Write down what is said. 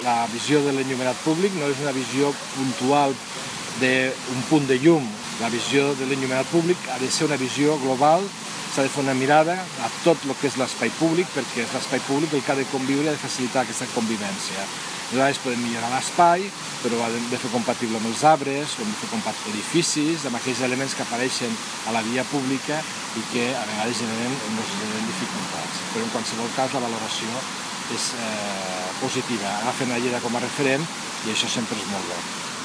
La visió de l'enllumenat públic no és una visió puntual d'un punt de llum. La visió de l'enllumenat públic ha de ser una visió global, s'ha de fer una mirada a tot el que és l'espai públic, perquè és l'espai públic el que ha de conviure i ha de facilitar aquesta convivència. Nosaltres podem millorar l'espai, però ho hem de fer compatible amb els arbres, ho hem de fer compatible amb edificis, amb aquells elements que apareixen a la via pública i que a vegades generen dificultats. Però en qualsevol cas la valoració és positiva. Agafen la Lleida com a referent i això sempre és molt bo.